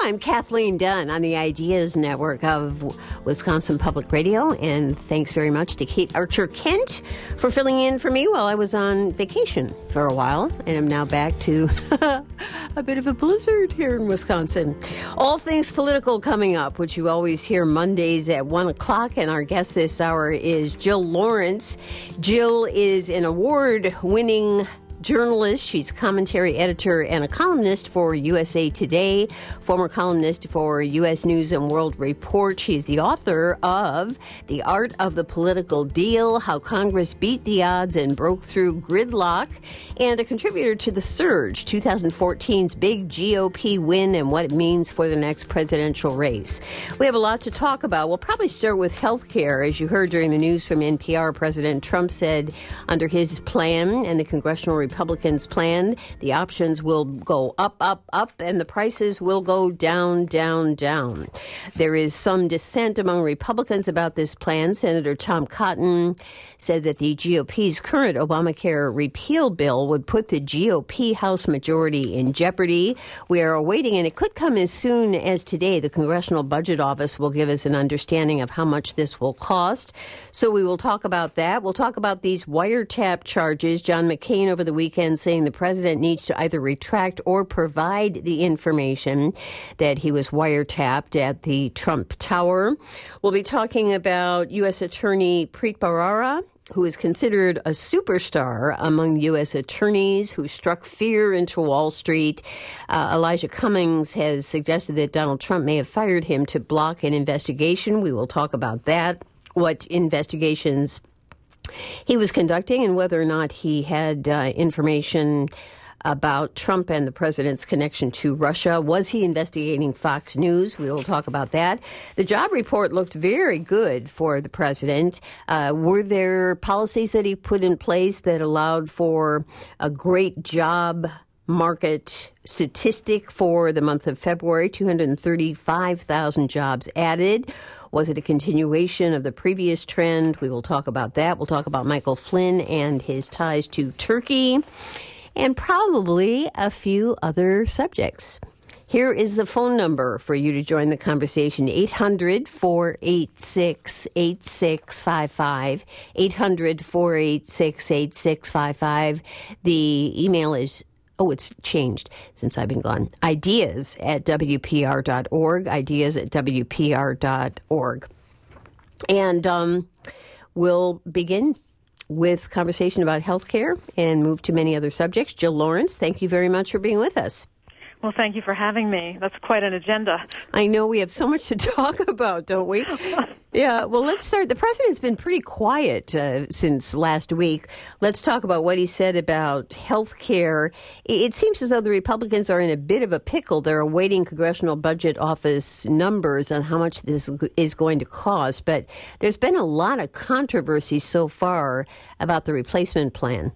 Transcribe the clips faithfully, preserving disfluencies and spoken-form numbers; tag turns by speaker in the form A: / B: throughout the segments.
A: I'm Kathleen Dunn on the Ideas Network of Wisconsin Public Radio, and thanks very much to Kate Archer-Kent for filling in for me while I was on vacation for a while, and I'm now back to a bit of a blizzard here in Wisconsin. All things political coming up, which you always hear Mondays at one o'clock, and our guest this hour is Jill Lawrence. Jill is an award-winning journalist. She's commentary editor and a columnist for U S A Today, former columnist for U S News and World Report. She's the author of The Art of the Political Deal, How Congress Beat the Odds and Broke Through Gridlock, and a contributor to The Surge, twenty fourteen's big G O P win and what it means for the next presidential race. We have a lot to talk about. We'll probably start with health care. As you heard during the news from N P R, President Trump said under his plan and the Congressional Republicans' plan, the options will go up, up, up, and the prices will go down, down, down. There is some dissent among Republicans about this plan. Senator Tom Cotton said that the G O P's current Obamacare repeal bill would put the G O P House majority in jeopardy. We are awaiting, and it could come as soon as today, the Congressional Budget Office will give us an understanding of how much this will cost. So we will talk about that. We'll talk about these wiretap charges. John McCain over the weekend saying the president needs to either retract or provide the information that he was wiretapped at the Trump Tower. We'll be talking about U S Attorney Preet Bharara, who is considered a superstar among U S attorneys who struck fear into Wall Street. Uh, Elijah Cummings has suggested that Donald Trump may have fired him to block an investigation. We will talk about that, what investigations he was conducting, and whether or not he had uh, information about Trump and the president's connection to Russia. Was he investigating Fox News? We will talk about that. The job report looked very good for the president. Uh, were there policies that he put in place that allowed for a great job market statistic for the month of February? two hundred thirty-five thousand jobs added. Was it a continuation of the previous trend? We will talk about that. We'll talk about Michael Flynn and his ties to Turkey, and probably a few other subjects. Here is the phone number for you to join the conversation, eight hundred, four eight six, eight six five five, eight hundred, four eight six, eight six five five. The email is, oh, it's changed since I've been gone, ideas at W P R dot org, ideas at W P R dot org. And um, we'll begin with conversation about health care and move to many other subjects. Jill Lawrence, thank you very much for being with us.
B: Well, thank you for having me. That's quite an agenda.
A: I know we have so much to talk about, don't we? Yeah, well, let's start. The president's been pretty quiet uh, since last week. Let's talk about what he said about health care. It seems as though the Republicans are in a bit of a pickle. They're awaiting Congressional Budget Office numbers on how much this is going to cost. But there's been a lot of controversy so far about the replacement plan.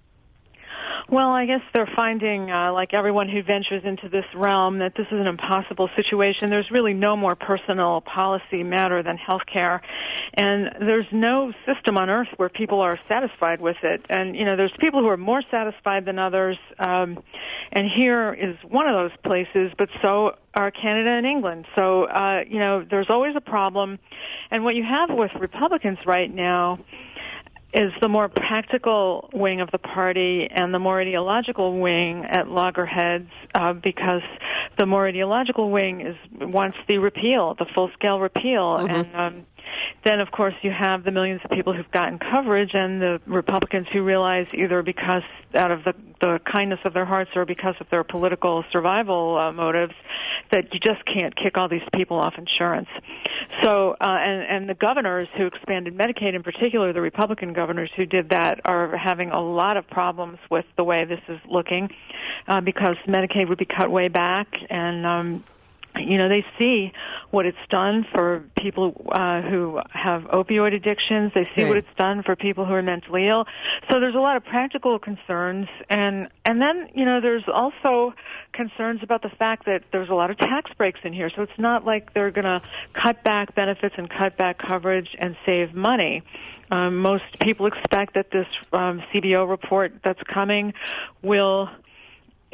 B: Well, I guess they're finding, uh, like everyone who ventures into this realm, that this is an impossible situation. There's really no more personal policy matter than health care. And there's no system on earth where people are satisfied with it. And, you know, there's people who are more satisfied than others. Um, and here is one of those places, but so are Canada and England. So, uh, you know, there's always a problem. And what you have with Republicans right now is the more practical wing of the party and the more ideological wing at loggerheads, uh, because the more ideological wing is wants the repeal, the full-scale repeal, mm-hmm. and um, then, of course, you have the millions of people who've gotten coverage and the Republicans who realize either because out of the, the kindness of their hearts or because of their political survival uh, motives that you just can't kick all these people off insurance. So, uh, and, and the governors who expanded Medicaid, in particular the Republican governors who did that, are having a lot of problems with the way this is looking uh, because Medicaid would be cut way back, and um, you know, they see what it's done for people uh, who have opioid addictions. They see
A: right.
B: what it's done for people who are mentally ill. So there's a lot of practical concerns. And, and then, you know, there's also concerns about the fact that there's a lot of tax breaks in here. So it's not like they're going to cut back benefits and cut back coverage and save money. Um, most people expect that this um, C B O report that's coming will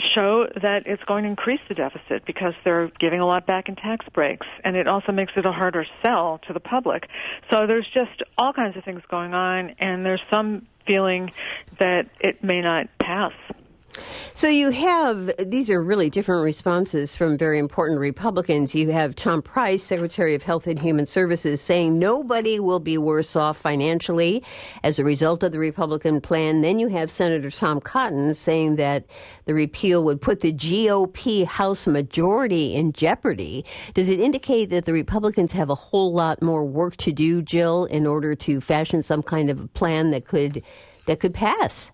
B: show that it's going to increase the deficit because they're giving a lot back in tax breaks, and it also makes it a harder sell to the public. So there's just all kinds of things going on, and there's some feeling that it may not pass.
A: So you have, these are really different responses from very important Republicans. You have Tom Price, Secretary of Health and Human Services, saying nobody will be worse off financially as a result of the Republican plan. Then you have Senator Tom Cotton saying that the repeal would put the G O P House majority in jeopardy. Does it indicate that the Republicans have a whole lot more work to do, Jill, in order to fashion some kind of a plan that could that could pass?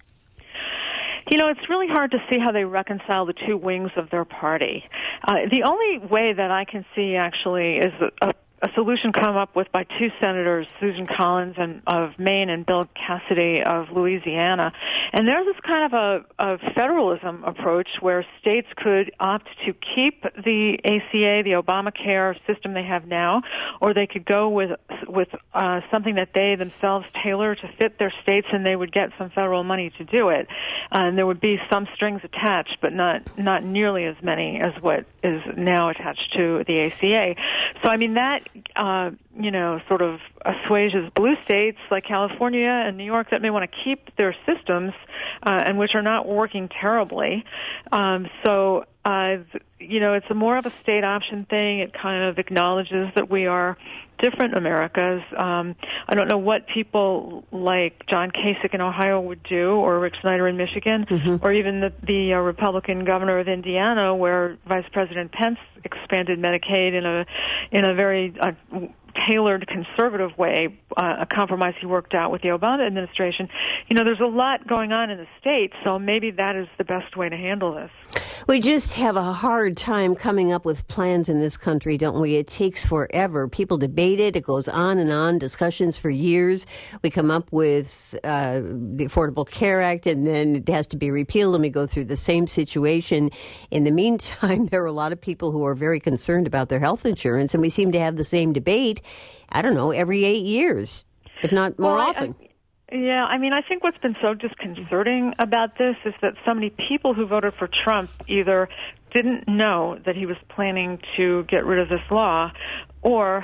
B: You know, it's really hard to see how they reconcile the two wings of their party. Uh, the only way that I can see, actually, is a, a solution come up with by two senators, Susan Collins and, of Maine and Bill Cassidy of Louisiana. And there's this kind of a, a federalism approach where states could opt to keep the A C A, the Obamacare system they have now, or they could go with with uh, something that they themselves tailor to fit their states, and they would get some federal money to do it. Uh, and there would be some strings attached, but not not nearly as many as what is now attached to the A C A. So, I mean, that Uh, you know, sort of assuages blue states like California and New York that may want to keep their systems uh, and which are not working terribly. Um, so, uh, you know, it's a more of a state option thing. It kind of acknowledges that we are different Americas. Um, I don't know what people like John Kasich in Ohio would do, or Rick Snyder in Michigan, mm-hmm. or even the, the uh, Republican governor of Indiana, where Vice President Pence expanded Medicaid in a in a very uh, tailored conservative way, uh, a compromise he worked out with the Obama administration. You know, there's a lot going on in the states, so maybe that is the best way to handle this.
A: We just have a hard time coming up with plans in this country, don't we? It takes forever. People debate it. It goes on and on, discussions for years. We come up with uh, the Affordable Care Act, and then it has to be repealed, and we go through the same situation. In the meantime, there are a lot of people who are very concerned about their health insurance, and we seem to have the same debate, I don't know, every eight years, if not more
B: well,
A: often.
B: I, I, Yeah, I mean, I think what's been so disconcerting about this is that so many people who voted for Trump either didn't know that he was planning to get rid of this law, or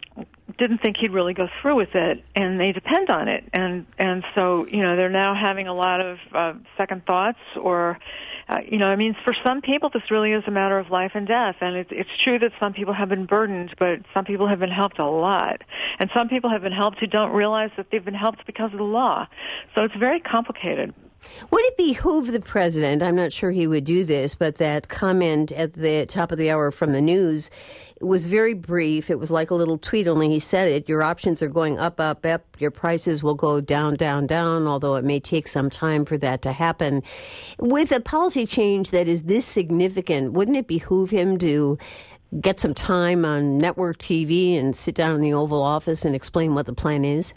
B: didn't think he'd really go through with it, and they depend on it. And and so, you know, they're now having a lot of uh, second thoughts, or Uh, you know, I mean, for some people, this really is a matter of life and death. And it's, it's true that some people have been burdened, but some people have been helped a lot. And some people have been helped who don't realize that they've been helped because of the law. So it's very complicated.
A: Would it behoove the president, I'm not sure he would do this, but that comment at the top of the hour from the news was very brief. It was like a little tweet, only he said it. Your options are going up, up, up. Your prices will go down, down, down, although it may take some time for that to happen. With a policy change that is this significant, wouldn't it behoove him to get some time on network T V and sit down in the Oval Office and explain what the plan is?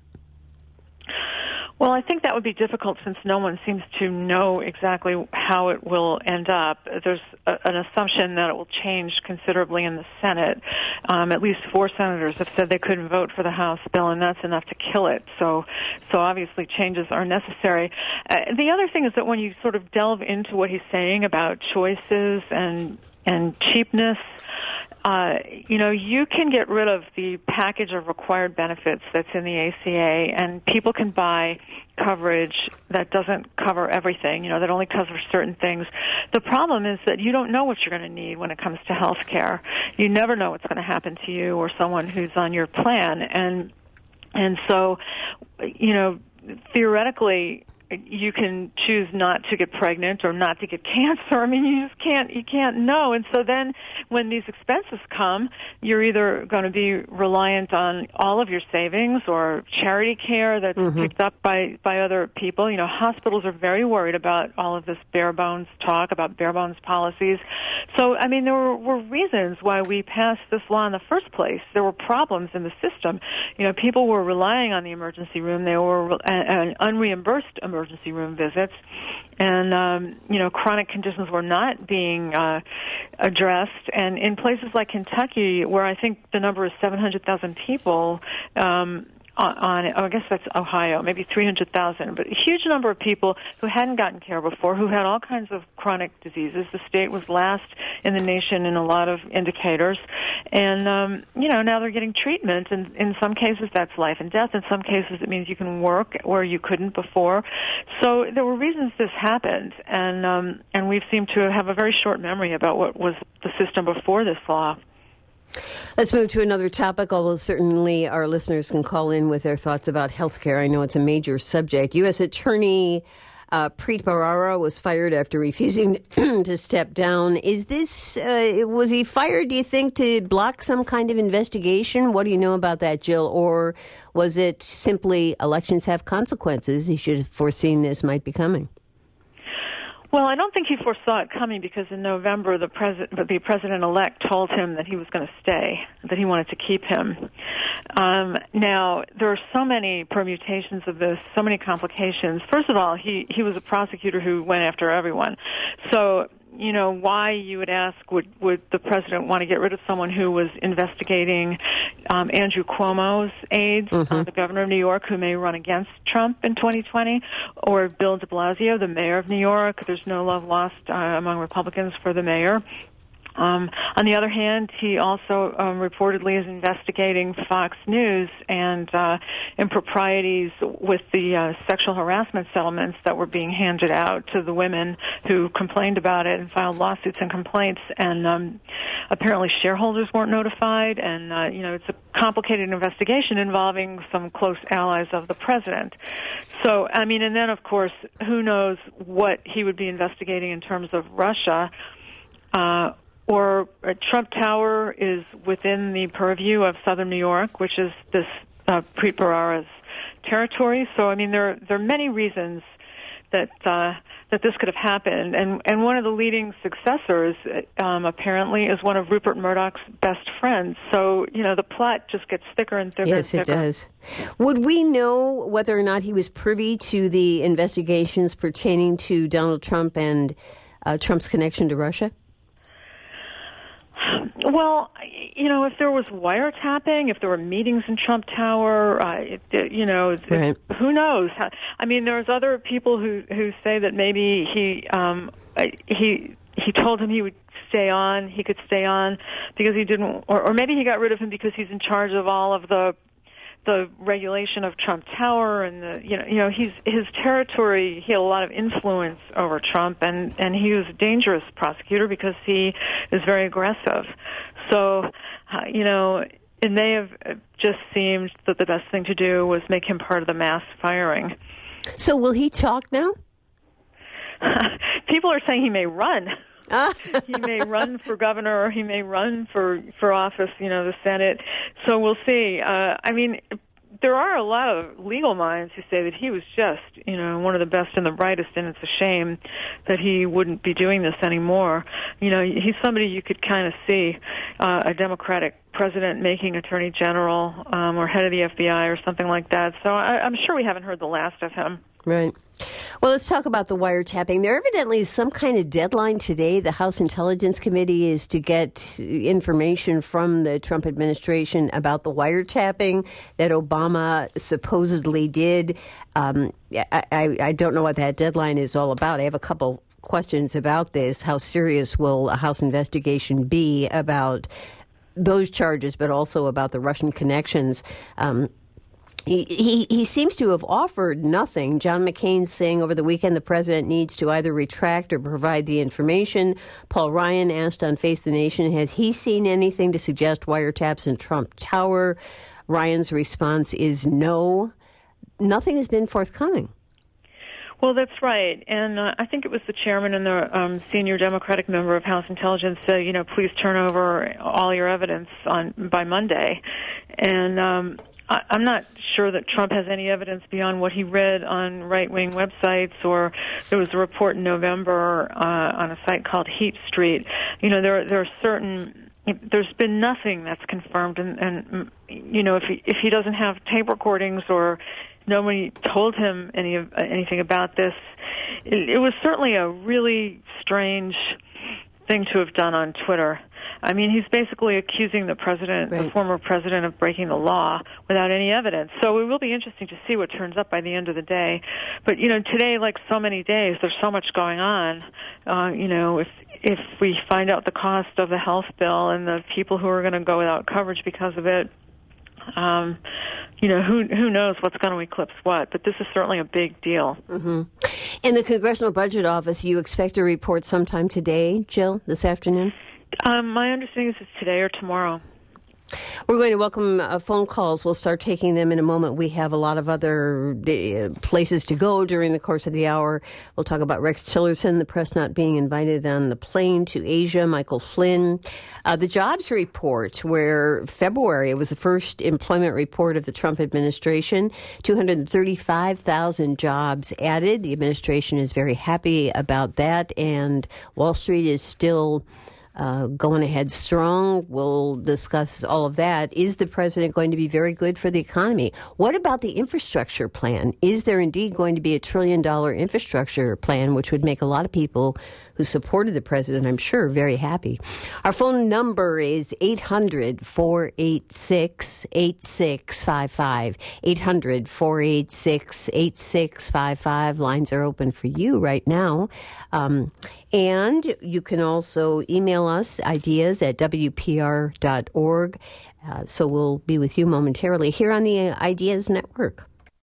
B: Well, I think that would be difficult since no one seems to know exactly how it will end up. There's a, an assumption that it will change considerably in the Senate. Um, at least four senators have said they couldn't vote for the House bill, and that's enough to kill it. So, so obviously changes are necessary. Uh, the other thing is that when you sort of delve into what he's saying about choices and and cheapness, Uh, you know, you can get rid of the package of required benefits that's in the A C A, and people can buy coverage that doesn't cover everything, you know, that only covers certain things. The problem is that you don't know what you're going to need when it comes to health care. You never know what's going to happen to you or someone who's on your plan. And, and so, you know, theoretically, you can choose not to get pregnant or not to get cancer. I mean, you just can't, you can't know. And so then when these expenses come, you're either going to be reliant on all of your savings or charity care that's mm-hmm. picked up by, by other people. You know, hospitals are very worried about all of this bare bones talk about bare bones policies. So, I mean, there were, were reasons why we passed this law in the first place. There were problems in the system. You know, people were relying on the emergency room. They were uh, unreimbursed emergency emergency room visits, and um, you know, chronic conditions were not being uh, addressed. And in places like Kentucky, where I think the number is seven hundred thousand people, um, on, on oh, I guess that's Ohio, maybe three hundred thousand, but a huge number of people who hadn't gotten care before, who had all kinds of chronic diseases. The state was last in the nation in a lot of indicators, and um, you know, now they're getting treatment, and in some cases that's life and death. In some cases it means you can work where you couldn't before. So there were reasons this happened, and um, and we've seemed to have a very short memory about what was the system before this law.
A: Let's move to another topic, although certainly our listeners can call in with their thoughts about health care. I know it's a major subject. U S. Attorney uh, Preet Bharara was fired after refusing to step down. Is this, uh, was he fired, do you think, to block some kind of investigation? What do you know about that, Jill? Or was it simply elections have consequences? He should have foreseen this might be coming.
B: Well, I don't think he foresaw it coming because in November the president, the president-elect told him that he was going to stay, that he wanted to keep him. Um, now, there are so many permutations of this, so many complications. First of all, he, he was a prosecutor who went after everyone. So, you know, why, you would ask, would, would the president want to get rid of someone who was investigating um, Andrew Cuomo's aides, mm-hmm. uh, the governor of New York, who may run against Trump in twenty twenty, or Bill de Blasio, the mayor of New York? There's no love lost uh, among Republicans for the mayor. Um, on the other hand, he also um, reportedly is investigating Fox News and uh, improprieties with the uh, sexual harassment settlements that were being handed out to the women who complained about it and filed lawsuits and complaints. And um, apparently shareholders weren't notified. And, uh, you know, it's a complicated investigation involving some close allies of the president. So, I mean, and then, of course, who knows what he would be investigating in terms of Russia. Uh, Or uh, Trump Tower is within the purview of Southern New York, which is this uh, Preet Bharara's territory. So, I mean, there there are many reasons that uh, that this could have happened. And and one of the leading successors, um, apparently, is one of Rupert Murdoch's best friends. So, you know, the plot just gets thicker and thicker.
A: Yes,
B: and thicker.
A: It does. Would we know whether or not he was privy to the investigations pertaining to Donald Trump and uh, Trump's connection to Russia?
B: Well, you know, if there was wiretapping, if there were meetings in Trump Tower, uh, it, you know,
A: right.
B: it, who knows? I mean, there's other people who who say that maybe he um, he he told him he would stay on, he could stay on because he didn't, or, or maybe he got rid of him because he's in charge of all of the the regulation of Trump Tower, and the, you know, you know, he's his territory. He had a lot of influence over Trump, and and he was a dangerous prosecutor because he is very aggressive. So, uh, you know, it may have just seemed that the best thing to do was make him part of the mass firing.
A: So, will he talk now?
B: People are saying he may run. He may run for governor, or he may run for for office, you know, the Senate. So we'll see. Uh, I mean, there are a lot of legal minds who say that he was just, you know, one of the best and the brightest, and it's a shame that he wouldn't be doing this anymore. You know, he's somebody you could kind of see uh, a Democratic president making attorney general um, or head of the F B I or something like that. So I, I'm sure we haven't heard the last of him.
A: Right. Well, let's talk about the wiretapping. There evidently is some kind of deadline today. The House Intelligence Committee is to get information from the Trump administration about the wiretapping that Obama supposedly did. Um, I, I, I don't know what that deadline is all about. I have a couple questions about this. How serious will a House investigation be about those charges, but also about the Russian connections? Um He, he he seems to have offered nothing. John McCain saying over the weekend the president needs to either retract or provide the information. Paul Ryan asked on Face the Nation, has he seen anything to suggest wiretaps in Trump Tower? Ryan's response is no. Nothing has been forthcoming.
B: Well, that's right. And uh, I think it was the chairman and the um, senior Democratic member of House Intelligence said, you know, please turn over all your evidence on by Monday. And um I'm not sure that Trump has any evidence beyond what he read on right-wing websites, or there was a report in November uh, on a site called Heat Street. You know, there there are certain. There's been nothing that's confirmed, and, and you know, if he if he doesn't have tape recordings or nobody told him any of anything about this, it, it was certainly a really strange thing to have done on Twitter. I mean, he's basically accusing the president,
A: right.
B: the former president, of breaking the law without any evidence. So it will be interesting to see what turns up by the end of the day. But, you know, today, like so many days, there's so much going on. Uh, you know, if if we find out the cost of the health bill and the people who are going to go without coverage because of it, um, you know, who who knows what's going to eclipse what. But this is certainly a big deal.
A: Mm-hmm. In the Congressional Budget Office, you expect a report sometime today, Jill, this afternoon?
B: Um, my understanding is it's today or tomorrow.
A: We're going to welcome uh, phone calls. We'll start taking them in a moment. We have a lot of other uh, places to go during the course of the hour. We'll talk about Rex Tillerson, the press not being invited on the plane to Asia, Michael Flynn, uh, the jobs report, where February, it was the first employment report of the Trump administration, two hundred thirty-five thousand jobs added. The administration is very happy about that, and Wall Street is still Uh, going ahead strong. We'll discuss all of that. Is the president going to be very good for the economy? What about the infrastructure plan? Is there indeed going to be a trillion dollar infrastructure plan, which would make a lot of people who supported the president, I'm sure, very happy? Our phone number is eight hundred, four eight six, eight six five five. eight hundred, four eight six, eight six five five. Lines are open for you right now. Um, and you can also email us ideas at W P R dot org. Uh, so we'll be with you momentarily here on the Ideas Network.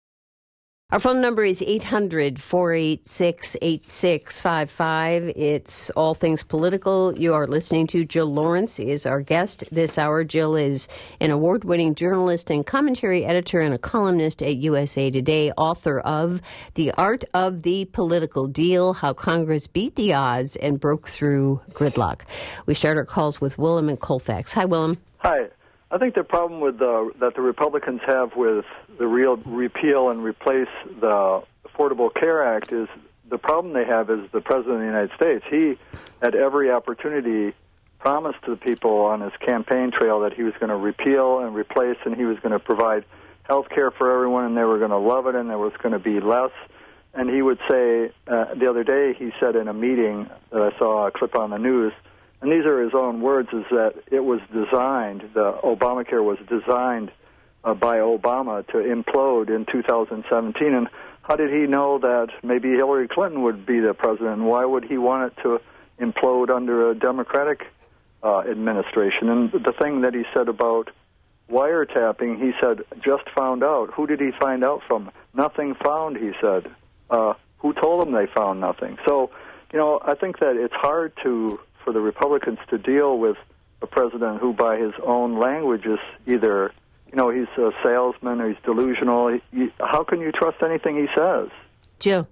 A: Our phone number is eight hundred, four eight six, eight six five five. It's all things political. You are listening to Jill Lawrence is our guest this hour. Jill is an award-winning journalist and commentary editor and a columnist at U S A Today, author of The Art of the Political Deal, How Congress Beat the Odds and Broke Through Gridlock. We start our calls with Willem in Colfax. Hi, Willem.
C: Hi. I think the problem with the, that the Republicans have with the real repeal and replace the Affordable Care Act is the problem they have is the President of the United States. He, at every opportunity, promised to the people on his campaign trail that he was going to repeal and replace, and he was going to provide health care for everyone, and they were going to love it, and there was going to be less. And he would say, uh, the other day he said in a meeting that I saw a clip on the news, and these are his own words, is that it was designed, the Obamacare was designed uh, by Obama to implode in two thousand seventeen. And how did he know that maybe Hillary Clinton would be the president? Why would he want it to implode under a Democratic uh, administration? And the thing that he said about wiretapping, he said, just found out. Who did he find out from? Nothing found, he said. Uh, who told him they found nothing? So, you know, I think that it's hard to for the Republicans to deal with a president who, by his own language, is either, you know, he's a salesman or he's delusional. He, he, how can you trust anything he says?
A: Jill.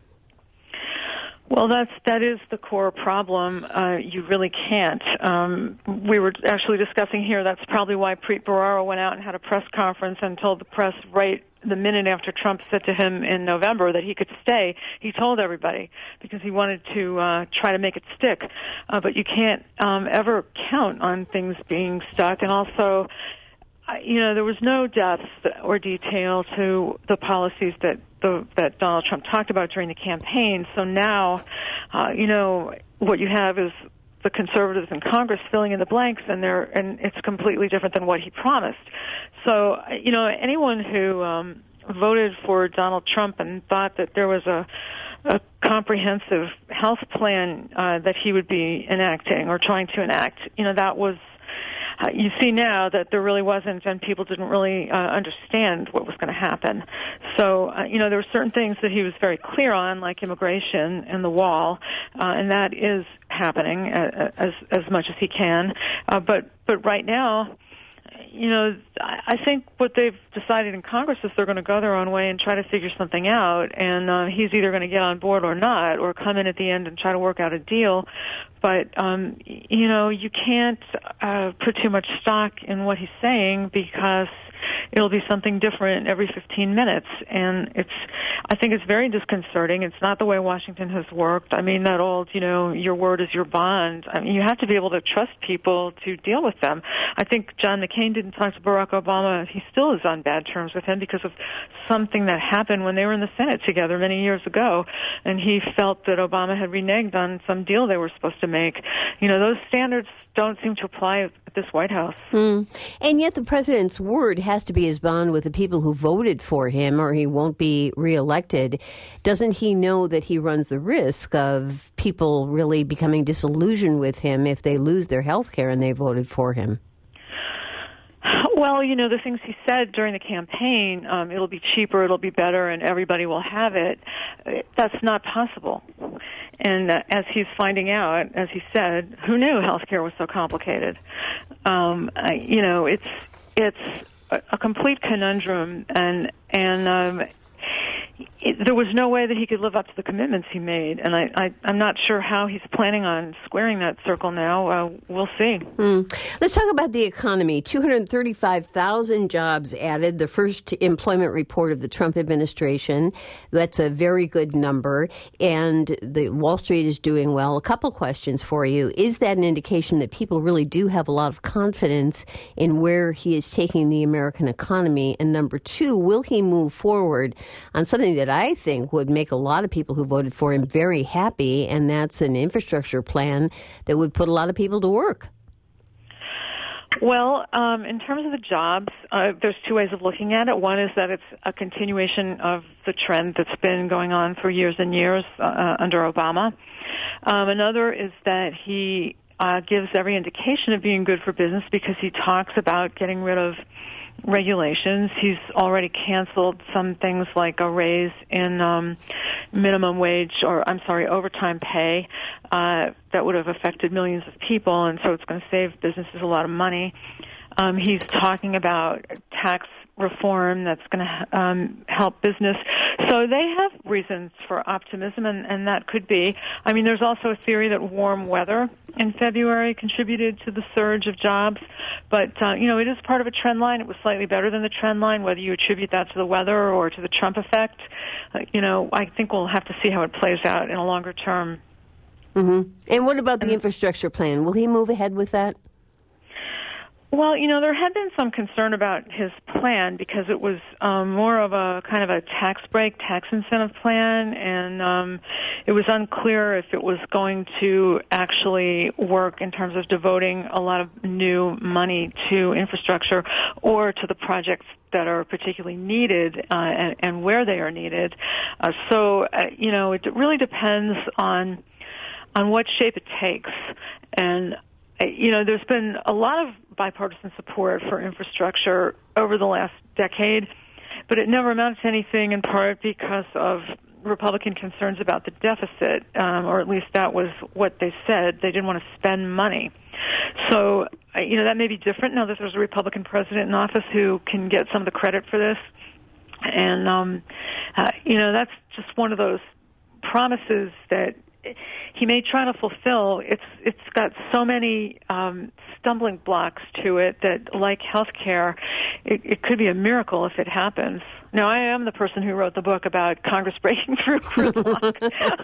B: Well, that's that is the core problem. Uh, you really can't. Um, we were actually discussing here. That's probably why Preet Bharara went out and had a press conference and told the press right the minute after Trump said to him in November that he could stay. He told everybody because he wanted to uh, try to make it stick. Uh, but you can't um, ever count on things being stuck. And also, you know, there was no depth or detail to the policies that the, that Donald Trump talked about during the campaign. So now, uh, you know, what you have is the conservatives in Congress filling in the blanks, and they're and it's completely different than what he promised. So, you know, anyone who um, voted for Donald Trump and thought that there was a a comprehensive health plan uh, that he would be enacting or trying to enact, you know, that was. Uh, you see now that there really wasn't, and people didn't really uh, understand what was going to happen. So, uh, you know, there were certain things that he was very clear on, like immigration and the wall, uh, and that is happening as as much as he can. Uh, but but right now, you know, I think what they've decided in Congress is they're going to go their own way and try to figure something out, and uh, he's either going to get on board or not, or come in at the end and try to work out a deal. But, um, you know, you can't uh, put too much stock in what he's saying because it'll be something different every fifteen minutes. And it's, I think it's very disconcerting. It's not the way Washington has worked. I mean, that old, you know, your word is your bond. I mean, you have to be able to trust people to deal with them. I think John McCain didn't talk to Barack Obama. He still is on bad terms with him because of something that happened when they were in the Senate together many years ago. And he felt that Obama had reneged on some deal they were supposed to make. You know, those standards don't seem to apply at this White House.
A: Mm. And yet the president's word has to be his bond with the people who voted for him, or he won't be reelected. Doesn't he know that he runs the risk of people really becoming disillusioned with him if they lose their health care and they voted for him?
B: Well, you know, the things he said during the campaign, um, it'll be cheaper, it'll be better, and everybody will have it. That's not possible. And uh, as he's finding out, as he said, who knew healthcare was so complicated? Um, I, you know, it's it's a, a complete conundrum, and and um, it, there was no way that he could live up to the commitments he made, and I, I, I'm not sure how he's planning on squaring that circle now. Uh, we'll see.
A: Mm. Let's talk about the economy. two hundred thirty-five thousand jobs added, the first employment report of the Trump administration. That's a very good number, and the Wall Street is doing well. A couple questions for you. Is that an indication that people really do have a lot of confidence in where he is taking the American economy? And number two, will he move forward on something that I think would make a lot of people who voted for him very happy, and that's an infrastructure plan that would put a lot of people to work?
B: Well, um, in terms of the jobs, uh, there's two ways of looking at it. One is that it's a continuation of the trend that's been going on for years and years uh, under Obama. Um, another is that he uh, gives every indication of being good for business because he talks about getting rid of regulations. He's already canceled some things like a raise in um, minimum wage, or I'm sorry, overtime pay, uh, that would have affected millions of people, and so it's going to save businesses a lot of money. Um, he's talking about tax reform that's going to um, help business. So they have reasons for optimism, and, and that could be. I mean, there's also a theory that warm weather in February contributed to the surge of jobs. But, uh, you know, it is part of a trend line. It was slightly better than the trend line, whether you attribute that to the weather or to the Trump effect. Uh, you know, I think we'll have to see how it plays out in a longer term.
A: Mm-hmm. And what about the and, infrastructure plan? Will he move ahead with that?
B: Well, you know, there had been some concern about his plan because it was um, more of a kind of a tax break, tax incentive plan, and um, it was unclear if it was going to actually work in terms of devoting a lot of new money to infrastructure or to the projects that are particularly needed uh, and, and where they are needed. Uh, so, uh, you know, it really depends on on what shape it takes. And you know, there's been a lot of bipartisan support for infrastructure over the last decade, but it never amounted to anything in part because of Republican concerns about the deficit, um, or at least that was what they said. They didn't want to spend money. So, you know, that may be different now that there's a Republican president in office who can get some of the credit for this. And, um, uh, you know, that's just one of those promises that he may try to fulfill. It's it's got so many um, stumbling blocks to it that, like healthcare, it, it could be a miracle if it happens. Now, I am the person who wrote the book about Congress breaking through gridlock.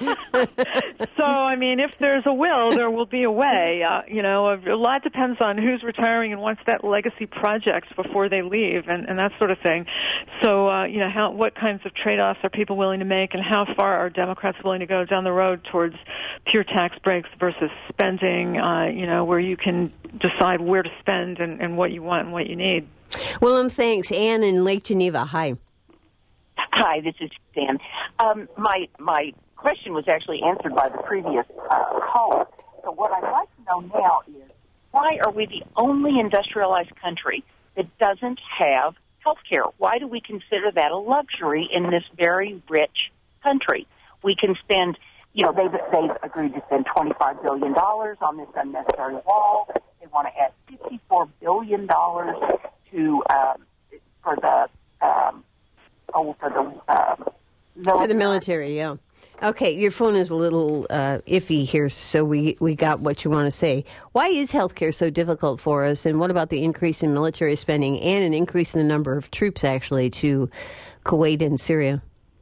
B: So, I mean, if there's a will, there will be a way. Uh, you know, a, a lot depends on who's retiring and wants that legacy project before they leave, and, and that sort of thing. So, uh, you know, how what kinds of trade-offs are people willing to make, and how far are Democrats willing to go down the road towards pure tax breaks versus spending, uh, you know, where you can decide where to spend and, and what you want and what you need.
A: Willem, thanks. Ann in Lake Geneva, hi.
D: Hi, this is Dan. Um, my my question was actually answered by the previous uh, caller. So what I'd like to know now is, why are we the only industrialized country that doesn't have health care? Why do we consider that a luxury in this very rich country? We can spend, you know, they've, they've agreed to spend twenty-five billion dollars on this unnecessary wall. They want to add fifty-four billion dollars to um, for the um, oh for the um, military.
A: For the military, yeah. Okay, your phone is a little uh, iffy here, so we, we got what you want to say. Why is healthcare so difficult for us, and what about the increase in military spending and an increase in the number of troops, actually, to Kuwait and Syria?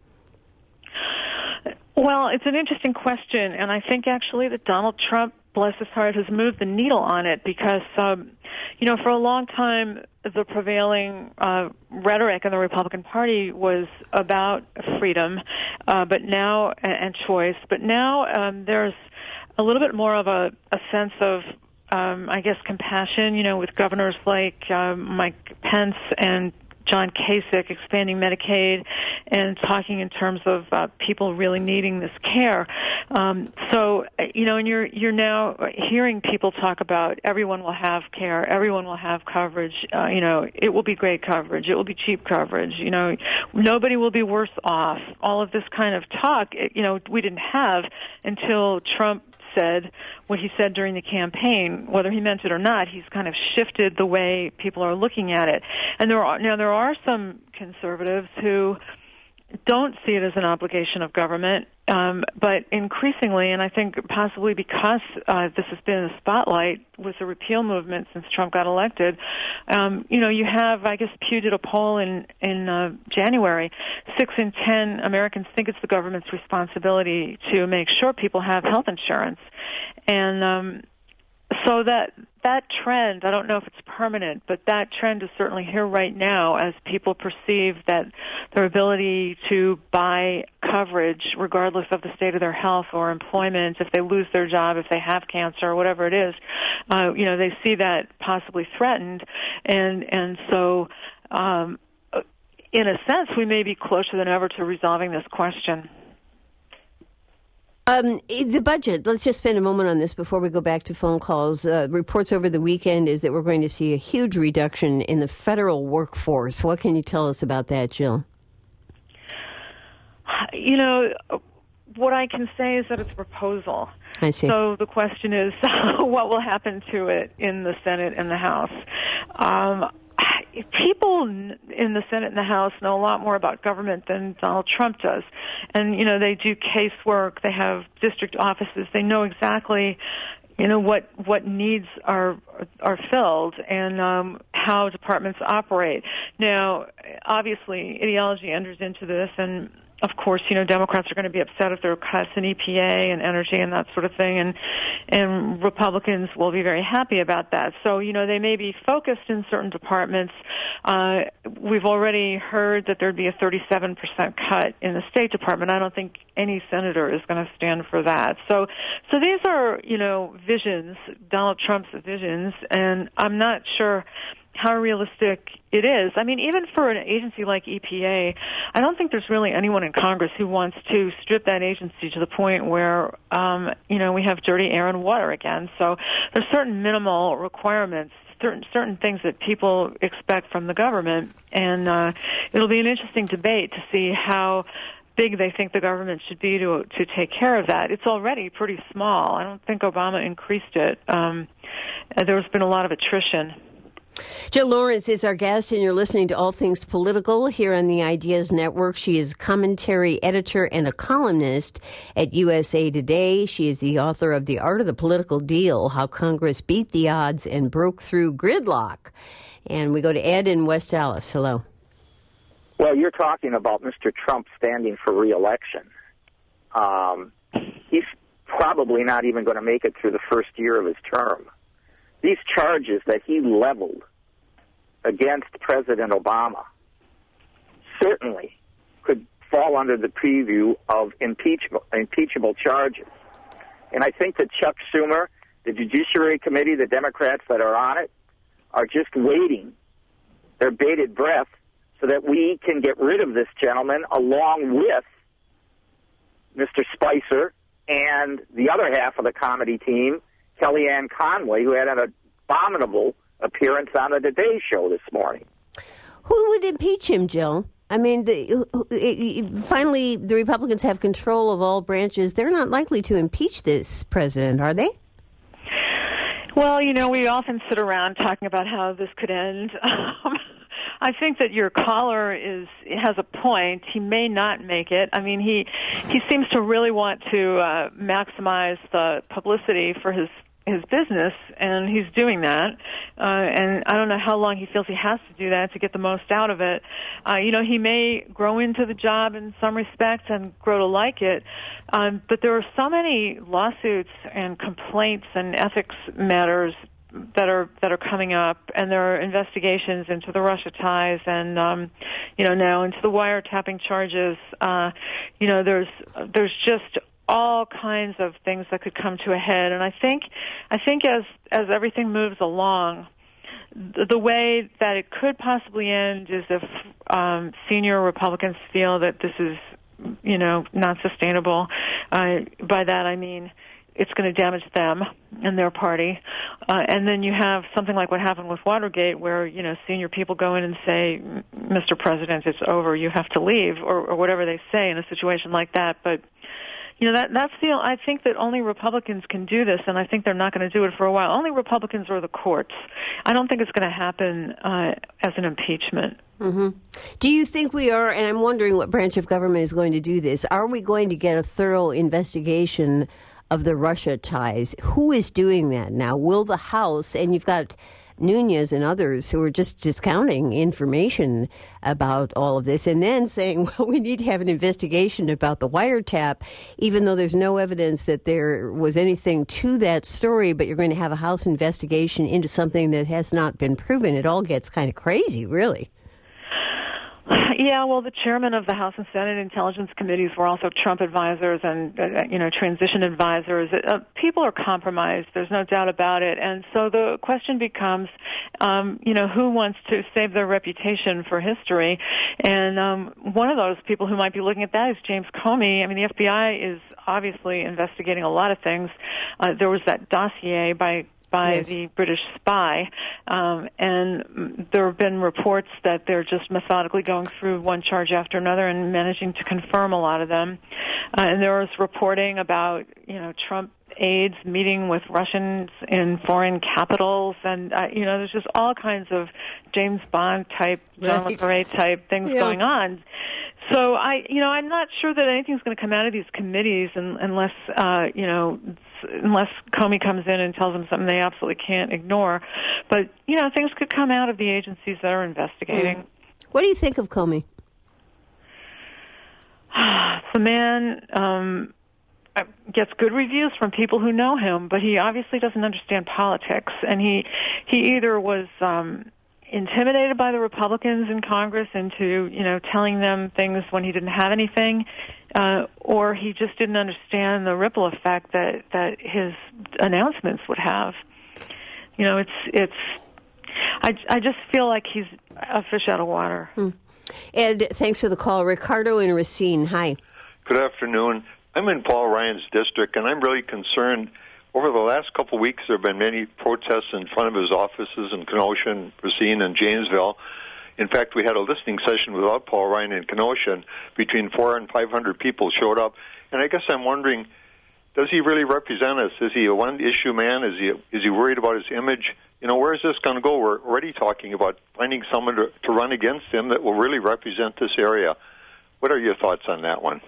B: Well, it's an interesting question, and I think actually that Donald Trump, bless his heart, has moved the needle on it because, um, you know, for a long time, the prevailing uh, rhetoric in the Republican Party was about freedom, uh, but now and, and choice. But now um, there's a little bit more of a, a sense of, um, I guess, compassion. You know, with governors like uh, Mike Pence and John Kasich expanding Medicaid and talking in terms of uh, people really needing this care. Um, so, you know, and you're you're now hearing people talk about everyone will have care, everyone will have coverage. Uh, you know, it will be great coverage, it will be cheap coverage. You know, nobody will be worse off. All of this kind of talk, you know, we didn't have until Trump said what he said during the campaign. Whether he meant it or not, he's kind of shifted the way people are looking at it. And there are now there are some conservatives who don't see it as an obligation of government, um, but increasingly, and I think possibly because uh, this has been in the spotlight with the repeal movement since Trump got elected, um, you know, you have, I guess Pew did a poll in, in uh, January, six in ten Americans think it's the government's responsibility to make sure people have health insurance. And um, so that that trend, I don't know if it's permanent, but that trend is certainly here right now as people perceive that their ability to buy coverage, regardless of the state of their health or employment, if they lose their job, if they have cancer, or whatever it is, uh, you know, they see that possibly threatened. And, and so, um, in a sense, we may be closer than ever to resolving this question.
A: Um, the budget, let's just spend a moment on this before we go back to phone calls. Uh, reports over the weekend is that we're going to see a huge reduction in the federal workforce. What can you tell us about that, Jill?
B: You know, what I can say is that it's a proposal.
A: I see.
B: So the question is, what will happen to it in the Senate and the House? Um, People in the Senate and the House know a lot more about government than Donald Trump does. And, you know, they do casework, they have district offices, they know exactly, you know, what what needs are are filled and um, how departments operate. Now, obviously, ideology enters into this, and of course, you know, Democrats are going to be upset if there are cuts in E P A and energy and that sort of thing, and and Republicans will be very happy about that. So, you know, they may be focused in certain departments. Uh, we've already heard that there'd be a thirty-seven percent cut in the State Department. I don't think any senator is going to stand for that. So, so these are, you know, visions, Donald Trump's visions, and I'm not sure how realistic it is. I mean, even for an agency like E P A, I don't think there's really anyone in Congress who wants to strip that agency to the point where, um, you know, we have dirty air and water again. So there's certain minimal requirements, certain certain things that people expect from the government, and uh, it'll be an interesting debate to see how big they think the government should be to to take care of that. It's already pretty small. I don't think Obama increased it. Um, there's been a lot of attrition.
A: Jill Lawrence is our guest, and you're listening to All Things Political here on the Ideas Network. She is commentary editor and a columnist at U S A Today. She is the author of The Art of the Political Deal, How Congress Beat the Odds and Broke Through Gridlock. And we go to Ed in West Dallas. Hello.
E: Well, you're talking about Mister Trump standing for re-election. Um, he's probably not even going to make it through the first year of his term. These charges that he leveled against President Obama certainly could fall under the preview of impeachable, impeachable charges. And I think that Chuck Schumer, the Judiciary Committee, the Democrats that are on it, are just waiting their bated breath so that we can get rid of this gentleman along with Mister Spicer and the other half of the comedy team, Kellyanne Conway, who had an abominable appearance on the Today Show this morning.
A: Who would impeach him, Jill? I mean, the, it, it, finally, the Republicans have control of all branches. They're not likely to impeach this president, are they?
B: Well, you know, we often sit around talking about how this could end. Um, I think that your caller is has a point. He may not make it. I mean, he he seems to really want to uh, maximize the publicity for his his business, and he's doing that. Uh, and I don't know how long he feels he has to do that to get the most out of it. Uh, you know, he may grow into the job in some respects and grow to like it, um, but there are so many lawsuits and complaints and ethics matters that are that are coming up, and there are investigations into the Russia ties, and um, you know now into the wiretapping charges. Uh, you know, there's there's just all kinds of things that could come to a head, and I think I think as as everything moves along, the, the way that it could possibly end is if um, senior Republicans feel that this is, you know, not sustainable. Uh, by that I mean it's going to damage them and their party. Uh, and then you have something like what happened with Watergate, where, you know, senior people go in and say, Mister President, it's over, you have to leave, or, or whatever they say in a situation like that. But you know, that that's the, I think that only Republicans can do this, and I think they're not going to do it for a while. Only Republicans or the courts. I don't think it's going to happen uh, as an impeachment.
A: Mm-hmm. Do you think we are, and I'm wondering what branch of government is going to do this, are we going to get a thorough investigation of the Russia ties? Who is doing that now? Will the House, and you've got Nunes and others who are just discounting information about all of this and then saying, well, we need to have an investigation about the wiretap, even though there's no evidence that there was anything to that story, but you're going to have a House investigation into something that has not been proven. It all gets kind of crazy, really.
B: Yeah, well, the chairman of the House and Senate Intelligence Committees were also Trump advisors and, uh, you know, transition advisors. Uh, people are compromised. There's no doubt about it. And so the question becomes, um, you know, who wants to save their reputation for history? And um, one of those people who might be looking at that is James Comey. I mean, the F B I is obviously investigating a lot of things. Uh, there was that dossier by by yes. the British spy, um, and there have been reports that they're just methodically going through one charge after another and managing to confirm a lot of them. Uh, and there was reporting about, you know, Trump aides meeting with Russians in foreign capitals, and uh, you know, there's just all kinds of James Bond type, John le Carre type things yeah. going on. So I, you know, I'm not sure that anything's going to come out of these committees un- unless, uh, you know, unless Comey comes in and tells them something they absolutely can't ignore. But you know, things could come out of the agencies that are investigating.
A: Mm. What do you think of Comey?
B: The man um, gets good reviews from people who know him, but he obviously doesn't understand politics, and he he either was um, intimidated by the Republicans in Congress into, you know, telling them things when he didn't have anything, uh, or he just didn't understand the ripple effect that, that his announcements would have. You know, it's it's. I I just feel like he's a fish out of water.
A: Hmm. Ed, thanks for the call. Ricardo in Racine. Hi.
F: Good afternoon. I'm in Paul Ryan's district, and I'm really concerned. Over the last couple of weeks, there have been many protests in front of his offices in Kenosha, and Racine, and Janesville. In fact, we had a listening session without Paul Ryan in Kenosha, and between four and five hundred people showed up. And I guess I'm wondering, does he really represent us? Is he a one-issue man? Is he is he worried about his image? You know, where is this going to go? We're already talking about finding someone to, to run against him that will really represent this area. What are your thoughts on that one?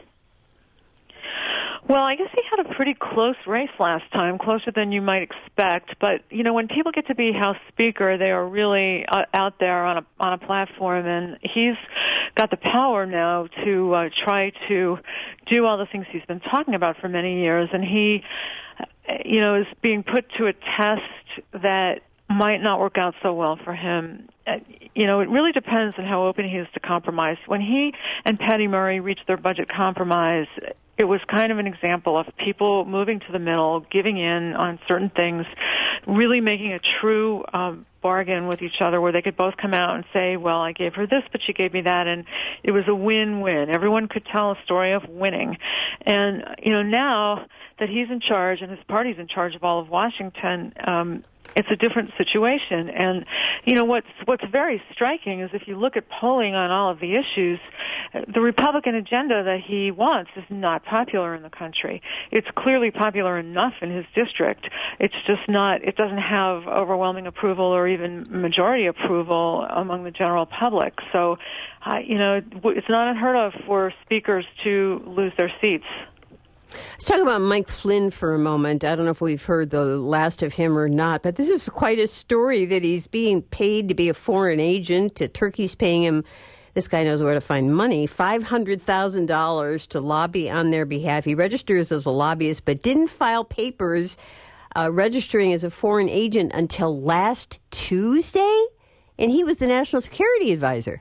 B: Well, I guess he had a pretty close race last time, closer than you might expect. But, you know, when people get to be House Speaker, they are really uh, out there on a on a platform, and he's got the power now to uh, try to do all the things he's been talking about for many years. And he, you know, is being put to a test that might not work out so well for him. Uh, you know, it really depends on how open he is to compromise. When he and Patty Murray reached their budget compromise, it was kind of an example of people moving to the middle, giving in on certain things, really making a true um, bargain with each other where they could both come out and say, well, I gave her this, but she gave me that, and it was a win-win. Everyone could tell a story of winning. And, you know, now that he's in charge and his party's in charge of all of Washington, um, it's a different situation. And, you know, what's what's very striking is if you look at polling on all of the issues, the Republican agenda that he wants is not popular in the country. It's clearly popular enough in his district. It's just not, it doesn't have overwhelming approval or even majority approval among the general public. So, uh, you know, it's not unheard of for speakers to lose their seats.
A: Let's talk about Mike Flynn for a moment. I don't know if we've heard the last of him or not, but this is quite a story that he's being paid to be a foreign agent. Turkey's paying him, this guy knows where to find money, five hundred thousand dollars to lobby on their behalf. He registers as a lobbyist, but didn't file papers uh, registering as a foreign agent until last Tuesday, and he was the national security advisor.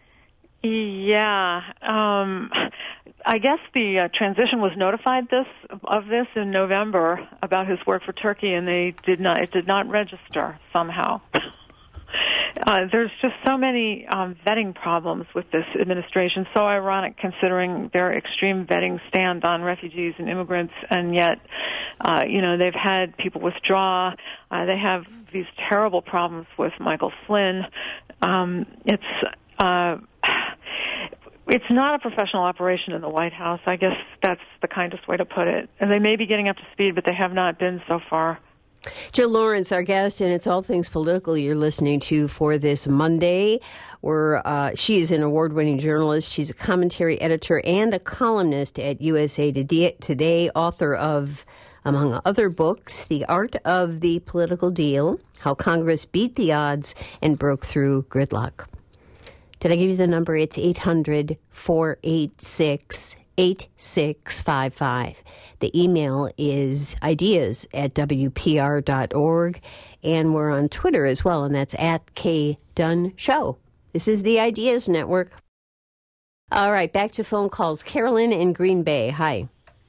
B: Yeah. Um, I guess the uh, transition was notified this of this in November about his work for Turkey, and they did not. It did not register somehow. Uh, there's just so many um, vetting problems with this administration. So ironic, considering their extreme vetting stand on refugees and immigrants, and yet, uh, you know, they've had people withdraw. Uh, they have these terrible problems with Michael Flynn. Um, it's. Uh, It's not a professional operation in the White House. I guess that's the kindest way to put it. And they may be getting up to speed, but they have not been so far.
A: Jill Lawrence, our guest, and it's All Things Political you're listening to for this Monday. Where uh, she is an award-winning journalist. She's a commentary editor and a columnist at U S A Today, author of, among other books, The Art of the Political Deal, How Congress Beat the Odds and Broke Through Gridlock. Did I give you the number? It's eight hundred, four eight six, eight six five five. The email is ideas at w p r dot org, and we're on Twitter as well, and that's at K Dunn Show. This is the Ideas Network. All right, back to phone calls. Carolyn in Green Bay. Hi.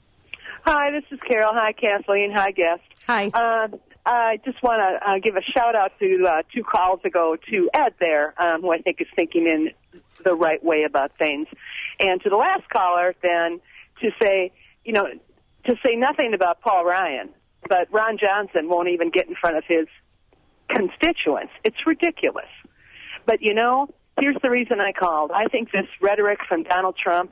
G: Hi, this is Carol. Hi, Kathleen. Hi, guest.
A: Hi.
G: Uh, I just want to uh, give a shout-out to uh, two calls ago to Ed there, um, who I think is thinking in the right way about things. And to the last caller, then, to say, you know, to say nothing about Paul Ryan, but Ron Johnson won't even get in front of his constituents. It's ridiculous. But, you know, here's the reason I called. I think this rhetoric from Donald Trump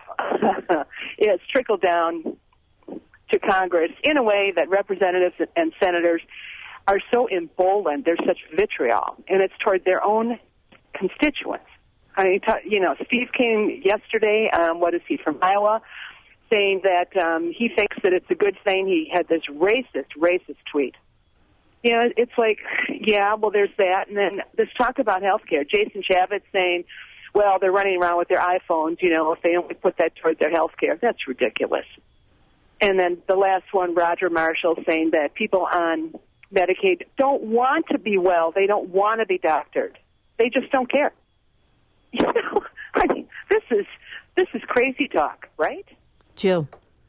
G: is trickled down to Congress in a way that representatives and senators are so emboldened. There's such vitriol, and it's toward their own constituents. I mean, you know, Steve came yesterday, um, what is he, from Iowa, saying that um, he thinks that it's a good thing. He had this racist, racist tweet. You know, it's like, yeah, well, there's that. And then this talk about health care. Jason Chavez saying, well, they're running around with their iPhones, you know, if they only put that toward their health care. That's ridiculous. And then the last one, Roger Marshall, saying that people on Medicaid don't want to be well. They don't want to be doctored. They just don't care. You know, I mean, this is this is crazy talk, right?
A: Jill.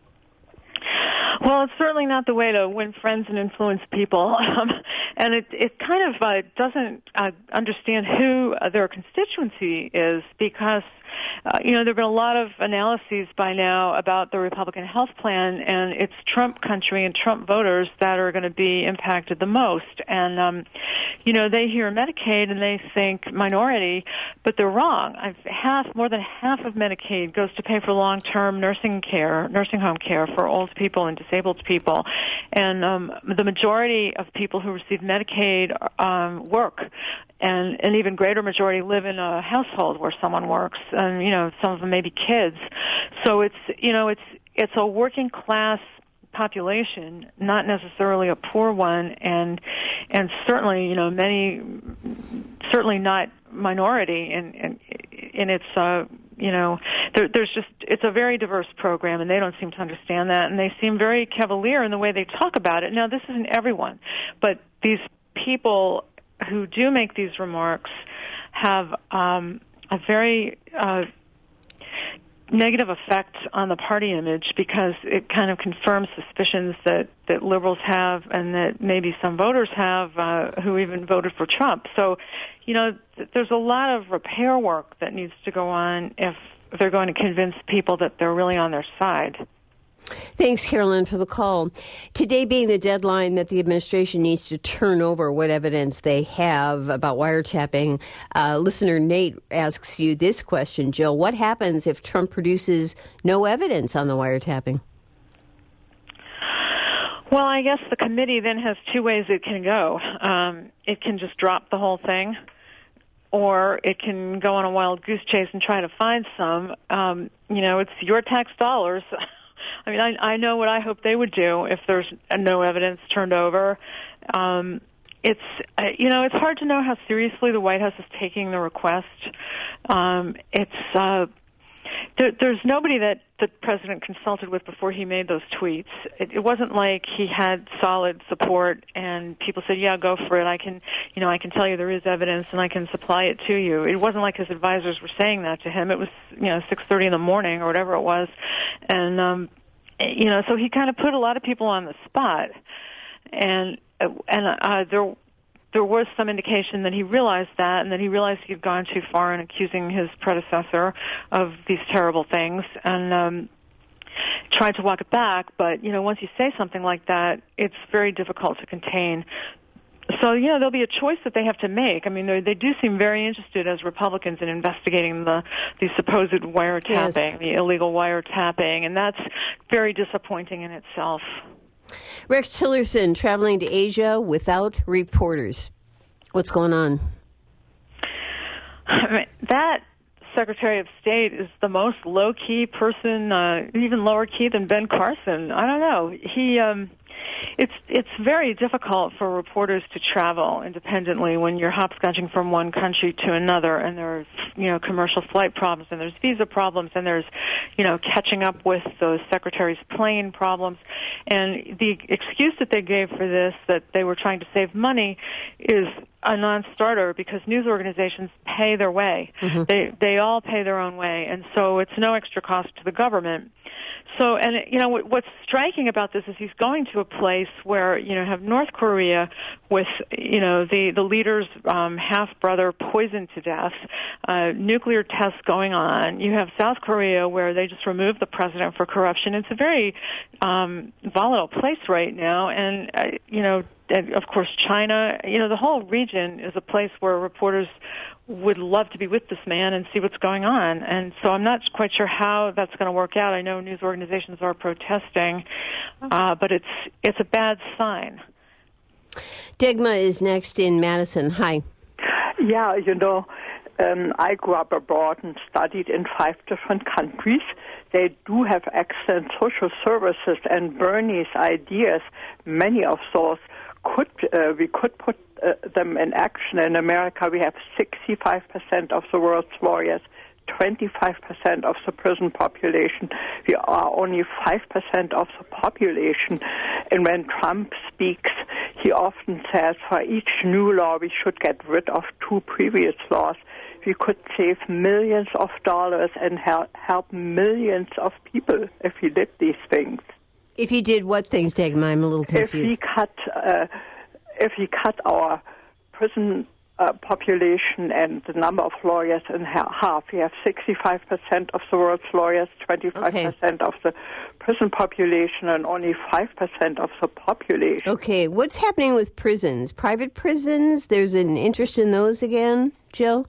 B: Well, it's certainly not the way to win friends and influence people. Um, and it, it kind of uh, doesn't uh, understand who uh, their constituency is because, uh, you know, there have been a lot of analyses by now about the Republican health plan, and it's Trump country and Trump voters that are going to be impacted the most. And, um, you know, they hear Medicaid and they think minority, but they're wrong. I've half, more than half of Medicaid goes to pay for long-term nursing care, nursing home care for old people and disabled people. And um, the majority of people who receive Medicaid um, work, and an even greater majority live in a household where someone works, and, you know, some of them may be kids. So it's, you know, it's it's a working class population, not necessarily a poor one, and and certainly, you know, many, certainly not minority, and and in its, uh, you know, there, there's just, it's a very diverse program, and they don't seem to understand that, and they seem very cavalier in the way they talk about it. Now, this isn't everyone, but these people who do make these remarks have um, a very uh, negative effect on the party image because it kind of confirms suspicions that, that liberals have and that maybe some voters have uh, who even voted for Trump. So, you know, th- there's a lot of repair work that needs to go on if they're going to convince people that they're really on their side.
A: Thanks, Carolyn, for the call. Today being the deadline that the administration needs to turn over what evidence they have about wiretapping, uh, listener Nate asks you this question, Jill. What happens if Trump produces no evidence on the wiretapping?
B: Well, I guess the committee then has two ways it can go. Um, it can just drop the whole thing, or it can go on a wild goose chase and try to find some. Um, you know, it's your tax dollars. I mean, I, I know what I hope they would do if there's no evidence turned over. Um, it's, uh, you know, it's hard to know how seriously the White House is taking the request. Um, it's, uh, there, there's nobody that the president consulted with before he made those tweets. It, it wasn't like he had solid support and people said, yeah, go for it. I can, you know, I can tell you there is evidence and I can supply it to you. It wasn't like his advisors were saying that to him. It was, you know, six thirty in the morning or whatever it was. And, um, you know, so he kind of put a lot of people on the spot. And, and, uh, there, there was some indication that he realized that and that he realized he'd gone too far in accusing his predecessor of these terrible things and, um, tried to walk it back. But, you know, once you say something like that, it's very difficult to contain. So, you know, there'll be a choice that they have to make. I mean, they do seem very interested as Republicans in investigating the, the supposed wiretapping, yes. the illegal wiretapping, and that's very disappointing in itself.
A: Rex Tillerson traveling to Asia without reporters. What's going on?
B: I mean, that Secretary of State is the most low-key person, uh, even lower key than Ben Carson. I don't know. He... Um, It's it's very difficult for reporters to travel independently when you're hopscotching from one country to another, and there's you know commercial flight problems, and there's visa problems, and there's you know catching up with the secretary's plane problems, and the excuse that they gave for this, that they were trying to save money, is a non-starter because news organizations pay their way. Mm-hmm. They they all pay their own way, and so it's no extra cost to the government. So, and, you know, what's striking about this is he's going to a place where, you know, have North Korea with, you know, the, the leader's um, half-brother poisoned to death, uh, nuclear tests going on. You have South Korea where they just removed the president for corruption. It's a very um, volatile place right now. And, uh, you know, and of course, China, you know, the whole region is a place where reporters would love to be with this man and see what's going on. And so I'm not quite sure how that's going to work out. I know news organizations are protesting, uh, but it's it's a bad sign.
A: Degma is next in Madison. Hi.
H: Yeah, you know, um, I grew up abroad and studied in five different countries. They do have excellent social services, and Bernie's ideas, many of those, could uh, we could put uh, them in action. In America, we have sixty-five percent of the world's lawyers, twenty-five percent of the prison population. We are only five percent of the population. And when Trump speaks, he often says for each new law, we should get rid of two previous laws. We could save millions of dollars and help, help millions of people if we did these things.
A: If he did what things, Dagmar? I'm a little confused.
H: If he cut, uh, if he cut our prison uh, population and the number of lawyers in half, we have sixty-five percent of the world's lawyers, twenty-five percent okay. of the prison population, and only five percent of the population.
A: Okay, what's happening with prisons? Private prisons? There's an interest in those again, Jill?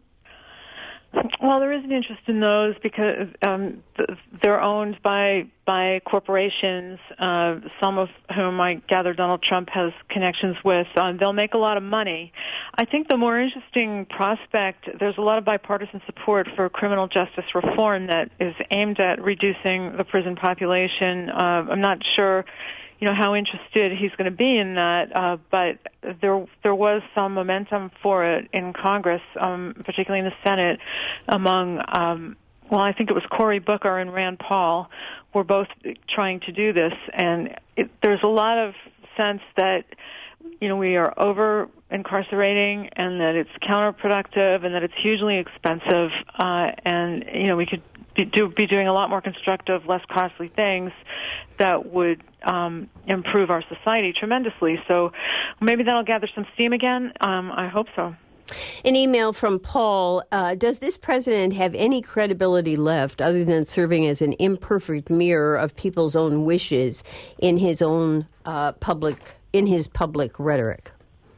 B: Well, there is an interest in those because um, they're owned by by corporations, uh, some of whom I gather Donald Trump has connections with. Uh, they'll make a lot of money. I think the more interesting prospect, there's a lot of bipartisan support for criminal justice reform that is aimed at reducing the prison population. Uh, I'm not sure you know, how interested he's going to be in that, uh, but there there was some momentum for it in Congress, um, particularly in the Senate, among, um, well, I think it was Cory Booker and Rand Paul were both trying to do this, and it, there's a lot of sense that, you know, we are over-incarcerating and that it's counterproductive and that it's hugely expensive, uh, and, you know, we could be, do, be doing a lot more constructive, less costly things that would um, improve our society tremendously. So maybe that'll gather some steam again. Um, I hope so.
A: An email from Paul. Uh, does this president have any credibility left other than serving as an imperfect mirror of people's own wishes in his own uh, public, in his public rhetoric?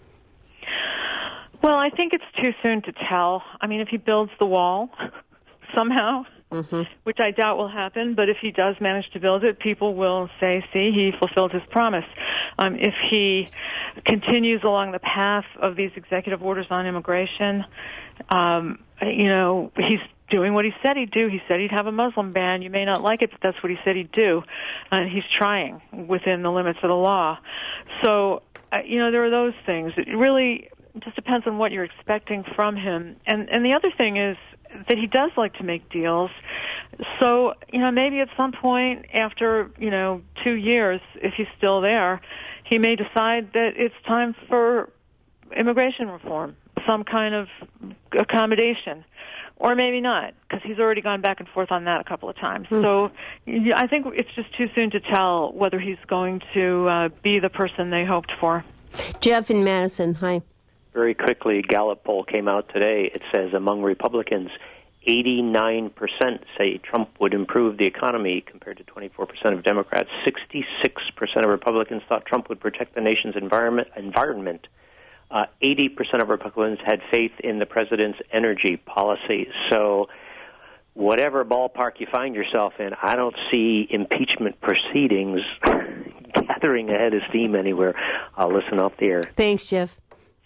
B: Well, I think it's too soon to tell. I mean, if he builds the wall somehow, mm-hmm. which I doubt will happen, but if he does manage to build it, people will say, see, he fulfilled his promise. Um, if he continues along the path of these executive orders on immigration, um, you know, he's doing what he said he'd do. He said he'd have a Muslim ban. You may not like it, but that's what he said he'd do. And he's trying within the limits of the law. So, uh, you know, there are those things. It really just depends on what you're expecting from him. And and the other thing is that he does like to make deals. So, you know, maybe at some point after, you know, two years, if he's still there, he may decide that it's time for immigration reform, some kind of accommodation. Or maybe not, because he's already gone back and forth on that a couple of times. Mm. So yeah, I think it's just too soon to tell whether he's going to uh, be the person they hoped for.
A: Jeff in Madison, hi.
I: Very quickly, Gallup poll came out today. It says among Republicans, eighty-nine percent say Trump would improve the economy compared to twenty-four percent of Democrats. sixty-six percent of Republicans thought Trump would protect the nation's environment. environment. Uh, eighty percent of Republicans had faith in the president's energy policy. So whatever ballpark you find yourself in, I don't see impeachment proceedings gathering a head of steam anywhere. I'll listen off the air.
A: Thanks, Jeff.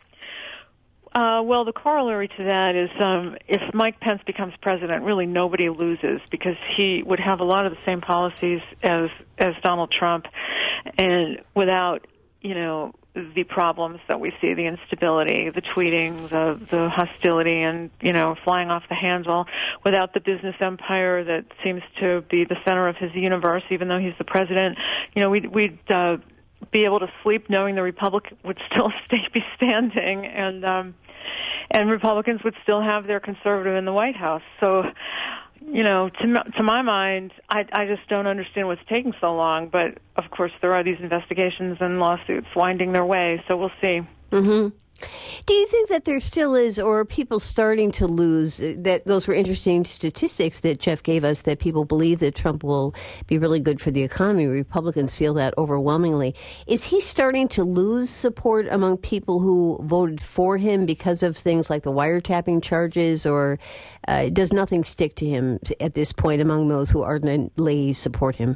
B: Uh, well, the corollary to that is um, if Mike Pence becomes president, really nobody loses because he would have a lot of the same policies as as Donald Trump, and without, you know, the problems that we see, the instability, the tweeting, the the hostility, and, you know, flying off the handle, without the business empire that seems to be the center of his universe, even though he's the president. You know, we'd, we'd uh, be able to sleep knowing the Republic would still stay be standing, and um, and Republicans would still have their conservative in the White House. So, you know, to to my mind, I, I just don't understand what's taking so long. But of course, there are these investigations and lawsuits winding their way, so we'll see.
A: Mm-hmm. Do you think that there still is, or are people starting to lose, that those were interesting statistics that Jeff gave us, that people believe that Trump will be really good for the economy? Republicans feel that overwhelmingly. Is he starting to lose support among people who voted for him because of things like the wiretapping charges, or uh, does nothing stick to him at this point among those who ardently support him?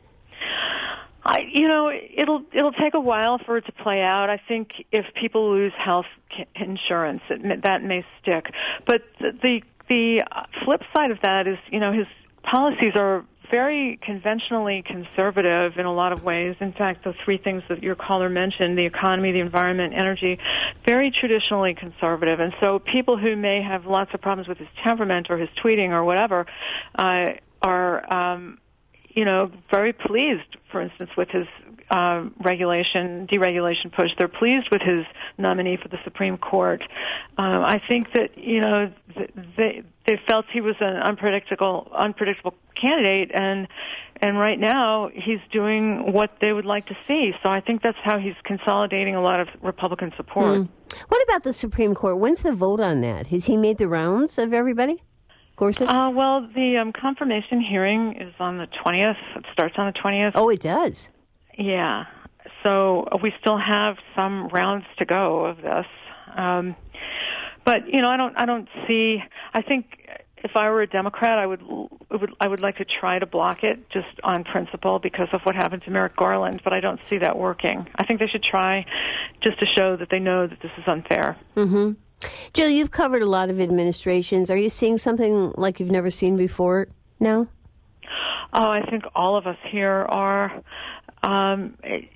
B: I, you know, it'll it'll take a while for it to play out. I think if people lose health insurance, it, that may stick. But the, the the flip side of that is, you know, his policies are very conventionally conservative in a lot of ways. In fact, the three things that your caller mentioned, the economy, the environment, energy, very traditionally conservative. And so people who may have lots of problems with his temperament or his tweeting or whatever uh, are, um, you know, very pleased, for instance, with his uh, regulation, deregulation push. They're pleased with his nominee for the Supreme Court. Um, I think that, you know, they they felt he was an unpredictable unpredictable candidate, and and right now he's doing what they would like to see. So I think that's how he's consolidating a lot of Republican support.
A: Mm. What about the Supreme Court? When's the vote on that? Has he made the rounds of everybody? Gorsuch?
B: Uh, well, the um, confirmation hearing is on the twentieth. It starts on the twentieth.
A: Oh, it does?
B: Yeah. So uh, we still have some rounds to go of this. Um, but, you know, I don't I don't see... I think if I were a Democrat, I would, would I would like to try to block it just on principle because of what happened to Merrick Garland, but I don't see that working. I think they should try just to show that they know that this is unfair.
A: Mm-hmm. Jill, you've covered a lot of administrations. Are you seeing something like you've never seen before now?
B: Oh, I think all of us here are. Um, it,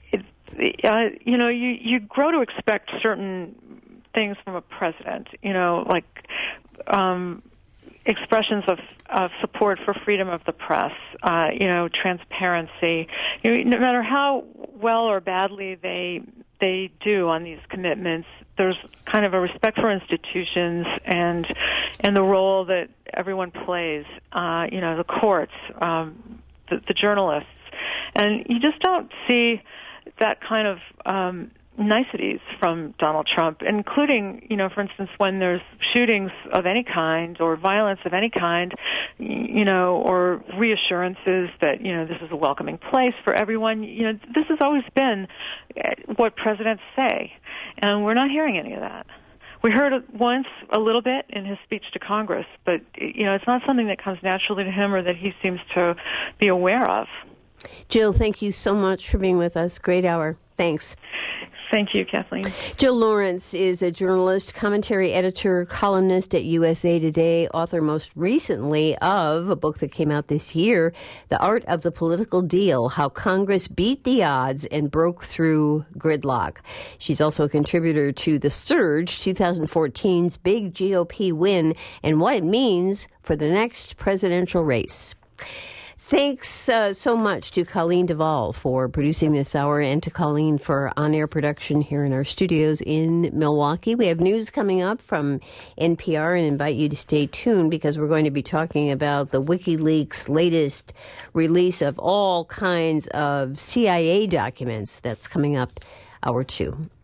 B: it, uh, you know, you, you grow to expect certain things from a president, you know, like um, expressions of, of support for freedom of the press, uh, you know, transparency. You know, no matter how well or badly they they do on these commitments, there's kind of a respect for institutions and and the role that everyone plays. Uh, you know, the courts, um, the, the journalists, and you just don't see that kind of um, niceties from Donald Trump, including, you know, for instance, when there's shootings of any kind or violence of any kind, you know, or reassurances that, you know, this is a welcoming place for everyone. You know, this has always been what presidents say, and we're not hearing any of that. We heard it once a little bit in his speech to Congress, but, you know, it's not something that comes naturally to him or that he seems to be aware of.
A: Jill, thank you so much for being with us. Great hour. Thanks.
B: Thank you, Kathleen.
A: Jill Lawrence is a journalist, commentary editor, columnist at U S A Today, author most recently of a book that came out this year, The Art of the Political Deal, How Congress Beat the Odds and Broke Through Gridlock. She's also a contributor to The Surge, twenty fourteen's big G O P win, and what it means for the next presidential race. Thanks uh, so much to Colleen Duvall for producing this hour and to Colleen for on-air production here in our studios in Milwaukee. We have news coming up from N P R and invite you to stay tuned because we're going to be talking about the WikiLeaks latest release of all kinds of C I A documents. That's coming up hour two.